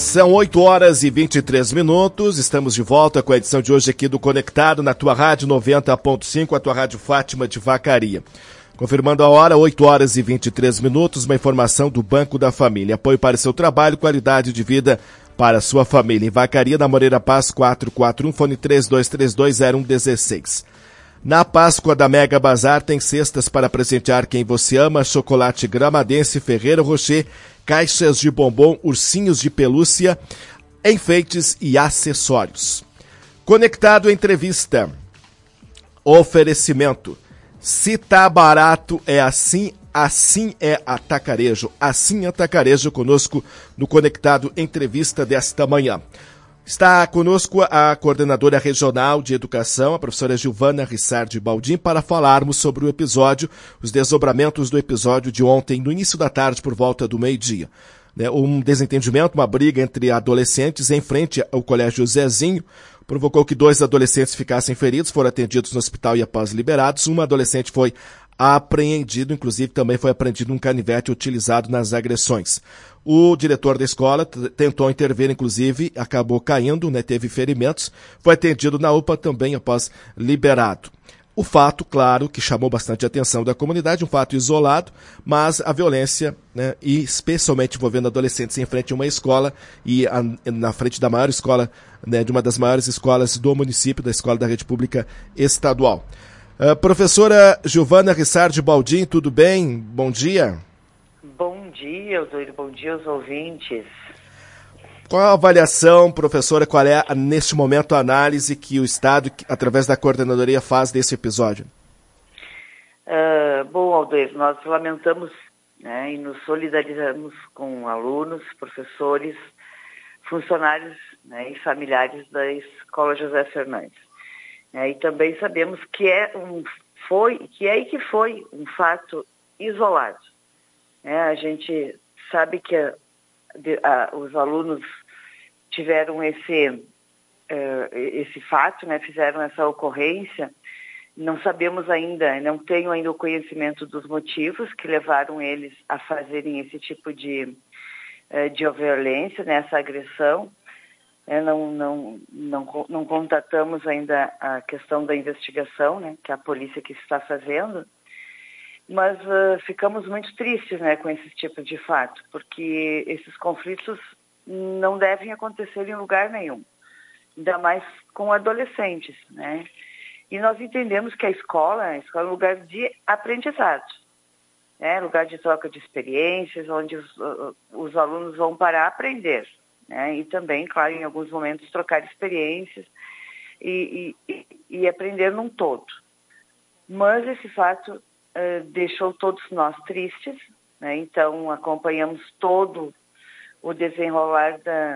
São 8 horas e 23 minutos, estamos de volta com a edição de hoje aqui do Conectado na tua rádio 90.5, a tua rádio Fátima de Vacaria. Confirmando a hora, 8 horas e 23 minutos, uma informação do Banco da Família. Apoio para seu trabalho, qualidade de vida para sua família. Em Vacaria, na Moreira Paz 441, fone 32320116. Na Páscoa da Mega Bazar tem cestas para presentear quem você ama, chocolate Gramadense, Ferreiro Rocher, caixas de bombom, ursinhos de pelúcia, enfeites e acessórios. Conectado entrevista. Oferecimento. Se tá barato é assim, assim é Atacarejo. Assim Atacarejo conosco no Conectado Entrevista desta manhã. Está conosco a coordenadora regional de educação, a professora Gilvana Rissardi Baldim, para falarmos sobre o episódio, os desdobramentos do episódio de ontem, no início da tarde, por volta do meio-dia. Um desentendimento, uma briga entre adolescentes em frente ao Colégio Zezinho, provocou que 2 adolescentes ficassem feridos, foram atendidos no hospital e após liberados. Uma adolescente foi apreendido, inclusive também foi apreendido um canivete utilizado nas agressões. O diretor da escola tentou intervir, inclusive, acabou caindo, teve ferimentos, foi atendido na UPA também após liberado. O fato, claro, que chamou bastante a atenção da comunidade, um fato isolado, mas a violência, e especialmente envolvendo adolescentes em frente a uma escola e na frente da maior escola, de uma das maiores escolas do município, da escola da rede pública estadual. Professora Gilvana Rissardi Baldim, tudo bem? Bom dia. Bom dia, Osório. Bom dia aos ouvintes. Qual a avaliação, professora, qual é, neste momento, a análise que o Estado, através da coordenadoria, faz desse episódio? Bom, Aldoir, nós lamentamos, e nos solidarizamos com alunos, professores, funcionários, e familiares da Escola José Fernandes. E também sabemos que foi um fato isolado. A gente sabe que os alunos tiveram esse fato, fizeram essa ocorrência. Não sabemos ainda, não tenho ainda o conhecimento dos motivos que levaram eles a fazerem esse tipo de violência, essa agressão. Não contatamos ainda a questão da investigação, que é a polícia que está fazendo. Mas ficamos muito tristes, com esse tipo de fato, porque esses conflitos não devem acontecer em lugar nenhum, ainda mais com adolescentes, E nós entendemos que a escola é um lugar de aprendizado, lugar de troca de experiências, onde os alunos vão para aprender, E também, claro, em alguns momentos trocar experiências e aprender num todo. Mas esse fato deixou todos nós tristes, Então acompanhamos todo o desenrolar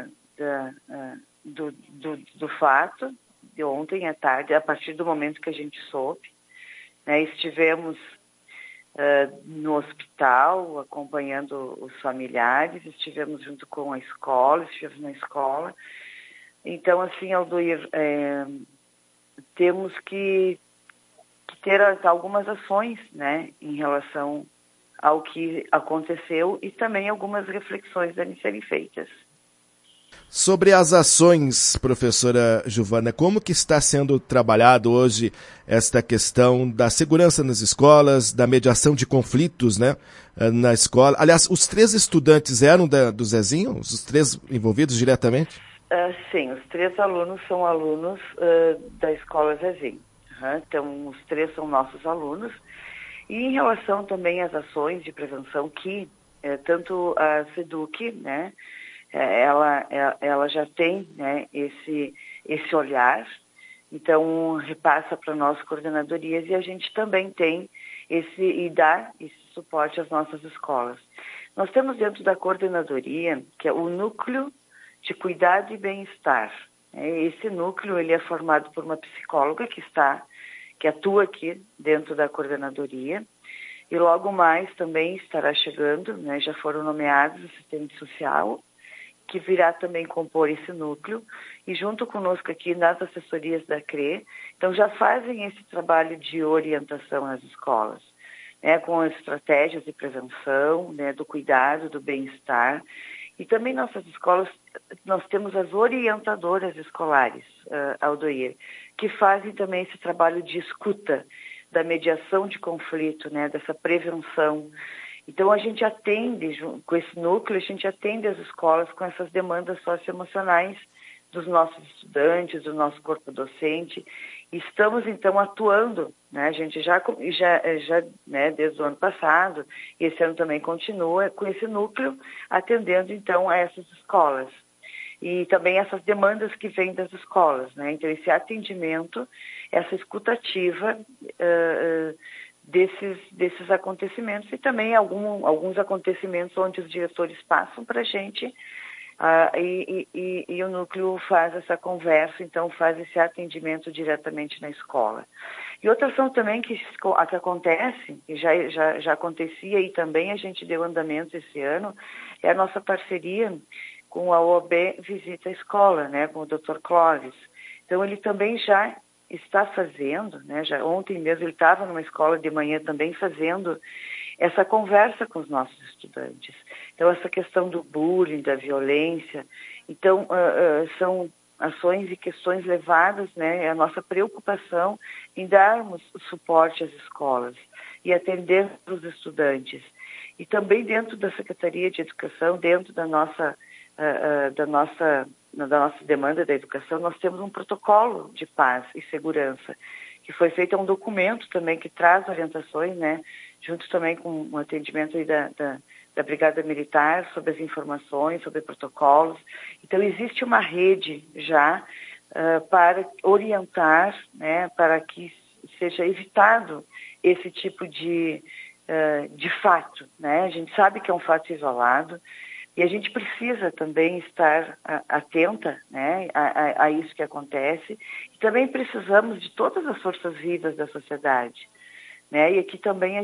do fato de ontem à tarde, a partir do momento que a gente soube, Estivemos no hospital acompanhando os familiares, estivemos junto com a escola, estivemos na escola. Então, assim, Aldoir, temos que ter algumas ações, em relação ao que aconteceu e também algumas reflexões devem serem feitas. Sobre as ações, professora Gilvana, como que está sendo trabalhado hoje esta questão da segurança nas escolas, da mediação de conflitos, na escola? Aliás, os 3 estudantes eram do Zezinho? Os 3 envolvidos diretamente? Sim, os 3 alunos são alunos da escola Zezinho. Então, os 3 são nossos alunos. E em relação também às ações de prevenção que tanto a SEDUC, ela já tem esse olhar, então repassa para nós coordenadorias e a gente também tem e dá esse suporte às nossas escolas. Nós temos dentro da coordenadoria, que é o Núcleo de Cuidado e Bem-Estar. Esse núcleo ele é formado por uma psicóloga que atua aqui dentro da coordenadoria, e logo mais também estará chegando, já foram nomeados o assistente social, que virá também compor esse núcleo, e junto conosco aqui nas assessorias da CRE, então já fazem esse trabalho de orientação nas escolas, com as estratégias de prevenção, do cuidado, do bem-estar, E também nossas escolas, nós temos as orientadoras escolares, Aldoir, que fazem também esse trabalho de escuta, da mediação de conflito, né, dessa prevenção. Então, a gente atende, com esse núcleo, a gente atende as escolas com essas demandas socioemocionais dos nossos estudantes, do nosso corpo docente. Estamos, então, atuando, né? A gente já né, desde o ano passado, e esse ano também continua, com esse núcleo, atendendo, então, a essas escolas. E também essas demandas que vêm das escolas, né? Então, esse atendimento, essa escutativa desses acontecimentos e também alguns acontecimentos onde os diretores passam para a gente e o núcleo faz essa conversa, então faz esse atendimento diretamente na escola. E outra ação também que acontece, e já acontecia e também a gente deu andamento esse ano, é a nossa parceria com a OAB Visita a Escola, né, com o Dr. Clóvis. Então ele também já está fazendo, né, ontem mesmo ele estava numa escola de manhã também fazendo essa conversa com os nossos estudantes. Então, essa questão do bullying, da violência, então, são ações e questões levadas, né, a nossa preocupação em darmos suporte às escolas e atender os estudantes. E também dentro da Secretaria de Educação, dentro da nossa demanda da educação, nós temos um protocolo de paz e segurança, que foi feito um documento também que traz orientações, né, junto também com um atendimento aí da Brigada Militar sobre as informações, sobre protocolos. Então, existe uma rede já para orientar, né, para que seja evitado esse tipo de fato, né? A gente sabe que é um fato isolado, e a gente precisa também estar atenta, né, a isso que acontece. E também precisamos de todas as forças vivas da sociedade, né? E aqui também a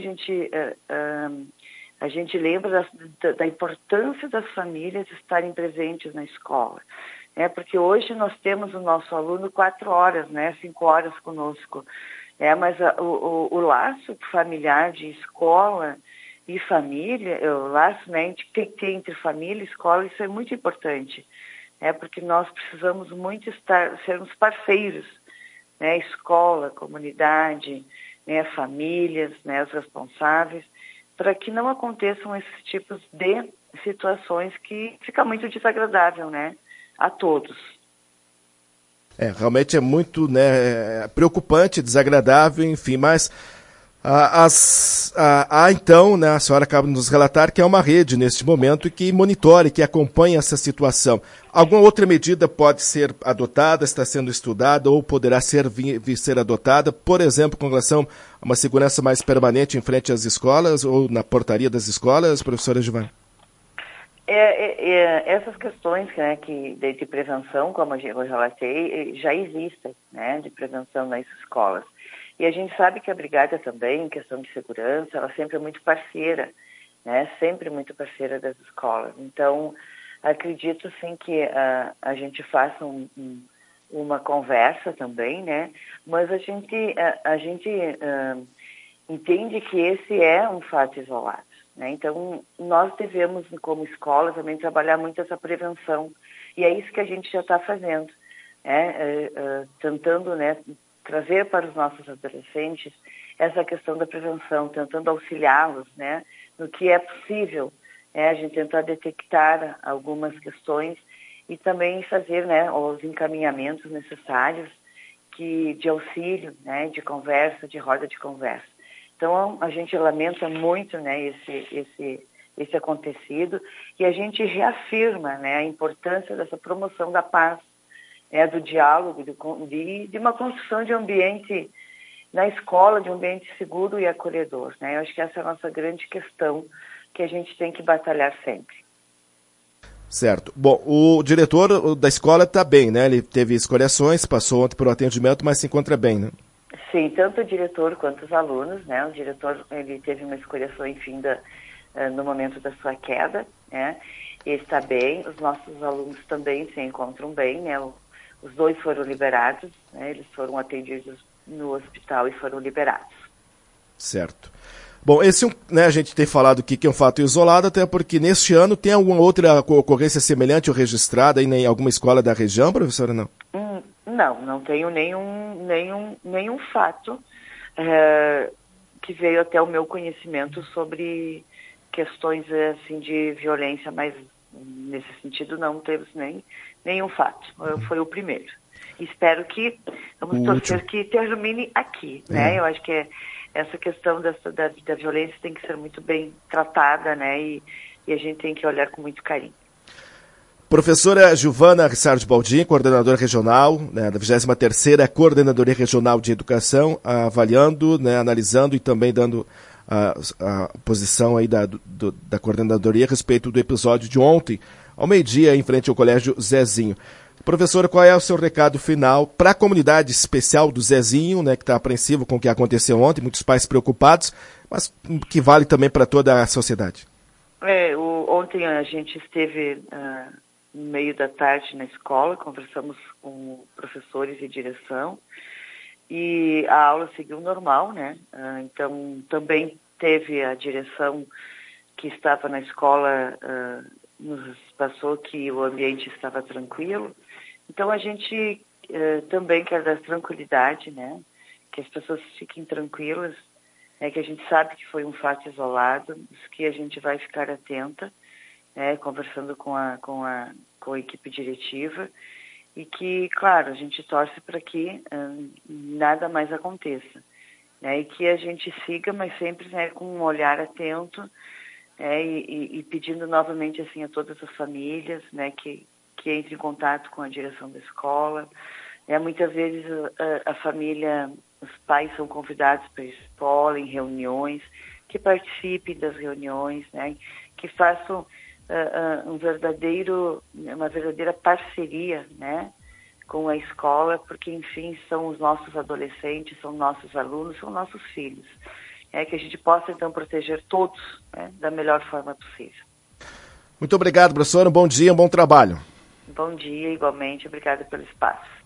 gente lembra da importância das famílias estarem presentes na escola, né? Porque hoje nós temos o nosso aluno 4 horas, né, 5 horas conosco, mas o laço familiar de escola e família, o laço, né, que tem entre família e escola, isso é muito importante, né, porque nós precisamos muito sermos parceiros, né, escola, comunidade, né, famílias, né, os responsáveis, para que não aconteçam esses tipos de situações que fica muito desagradável, né, a todos. Realmente é muito, né, preocupante, desagradável, enfim, mas então, né, a senhora acaba de nos relatar que é uma rede neste momento que monitore, que acompanha essa situação. Alguma outra medida pode ser adotada, está sendo estudada ou poderá ser adotada, por exemplo, com relação a uma segurança mais permanente em frente às escolas ou na portaria das escolas, professora Giovana? Essas questões, né, de prevenção, como eu relatei, já existem, né, de prevenção nas escolas. E a gente sabe que a Brigada também, em questão de segurança, ela sempre é muito parceira, né? Sempre muito parceira das escolas. Então, acredito, sim, que a gente faça uma conversa também, né? Mas a gente entende que esse é um fato isolado, né? Então, nós devemos, como escola, também trabalhar muito essa prevenção. E é isso que a gente já está fazendo, né? Tentando, né, trazer para os nossos adolescentes essa questão da prevenção, tentando auxiliá-los, né, no que é possível, né, a gente tentar detectar algumas questões e também fazer, né, os encaminhamentos necessários de auxílio, né, de conversa, de roda de conversa. Então, a gente lamenta muito, né, esse acontecido e a gente reafirma, né, a importância dessa promoção da paz, do diálogo, de uma construção de ambiente na escola, de um ambiente seguro e acolhedor, né? Eu acho que essa é a nossa grande questão que a gente tem que batalhar sempre. Certo. Bom, o diretor da escola está bem, né? Ele teve escoriações, passou ontem pelo atendimento, mas se encontra bem, né? Sim, tanto o diretor quanto os alunos, né? O diretor, ele teve uma escoriação, enfim, no momento da sua queda, né? Ele está bem, os nossos alunos também se encontram bem, né? Os 2 foram liberados, né? Eles foram atendidos no hospital e foram liberados. Certo. Bom, esse né, a gente tem falado aqui que é um fato isolado, até porque neste ano tem alguma outra ocorrência semelhante ou registrada aí em alguma escola da região, professora, não? Não tenho nenhum fato que veio até o meu conhecimento sobre questões assim de violência, mas nesse sentido não temos nenhum fato. Foi o primeiro. Espero que, vamos torcer que termine aqui, né? Eu acho que essa questão da violência tem que ser muito bem tratada, né? E a gente tem que olhar com muito carinho. Professora Giovana Rissardi Baldin, coordenadora regional, né, da 23ª Coordenadoria Regional de Educação, avaliando, né, analisando e também dando a posição aí da coordenadoria a respeito do episódio de ontem, ao meio-dia, em frente ao Colégio Zezinho. Professora, qual é o seu recado final para a comunidade especial do Zezinho, né, que está apreensivo com o que aconteceu ontem, muitos pais preocupados, mas que vale também para toda a sociedade? Ontem a gente esteve no meio da tarde na escola, conversamos com professores e direção, e a aula seguiu normal, né? Então, também teve a direção que estava na escola, nos passou que o ambiente estava tranquilo. Então, a gente também quer dar tranquilidade, né? Que as pessoas fiquem tranquilas, que a gente sabe que foi um fato isolado, que a gente vai ficar atenta, conversando com a equipe diretiva, e que, claro, a gente torce para que nada mais aconteça, né? E que a gente siga, mas sempre, né, com um olhar atento, e pedindo novamente assim a todas as famílias, né, que entre em contato com a direção da escola. Muitas vezes a família, os pais são convidados para a escola em reuniões, que participem das reuniões, né, que façam uma verdadeira parceria, né, com a escola, porque, enfim, são os nossos adolescentes, são nossos alunos, são nossos filhos. Que a gente possa, então, proteger todos, né, da melhor forma possível. Muito obrigado, professora. Um bom dia, um bom trabalho. Bom dia, igualmente. Obrigada pelo espaço.